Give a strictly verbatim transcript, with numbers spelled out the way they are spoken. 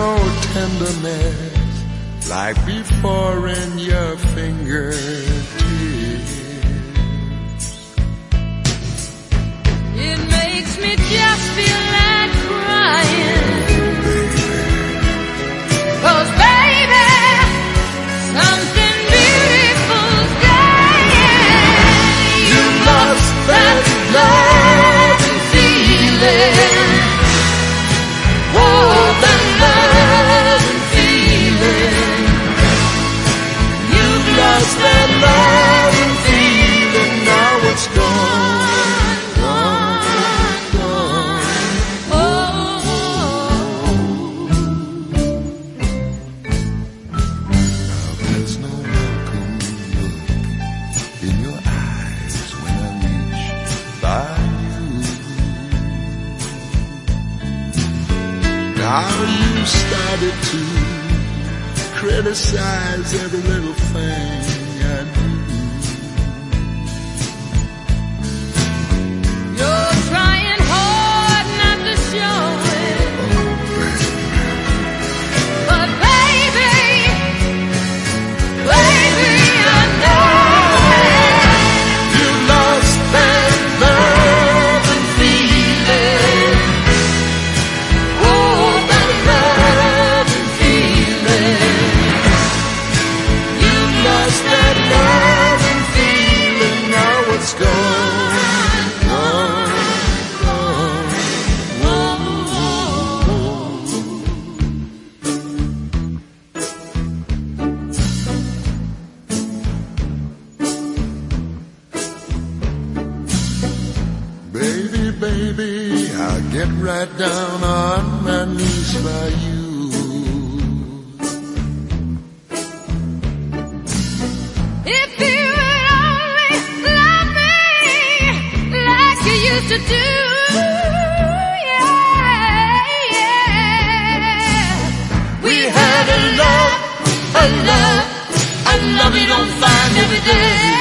no tenderness like before in your fingertips. It makes me just feel like crying. Cause baby, something beautiful's dying. You lost that love and feeling. Oh, that love and feeling. You've lost that love and feeling. Now it's gone, gone, gone. Now there's no welcome look in your eyes when I reach by you. Now you started to criticize every little thing I do. You're trying hard not to show it. But baby, baby, I know it. You lost that love and feeling. Oh, that love and feeling. You lost that love and feeling. Now it's gone, gone, gone. Baby, baby, I'll get right down on my knees by you. If you would only love me like you used to do, yeah, yeah. We had a love, a love, a love you don't find every day.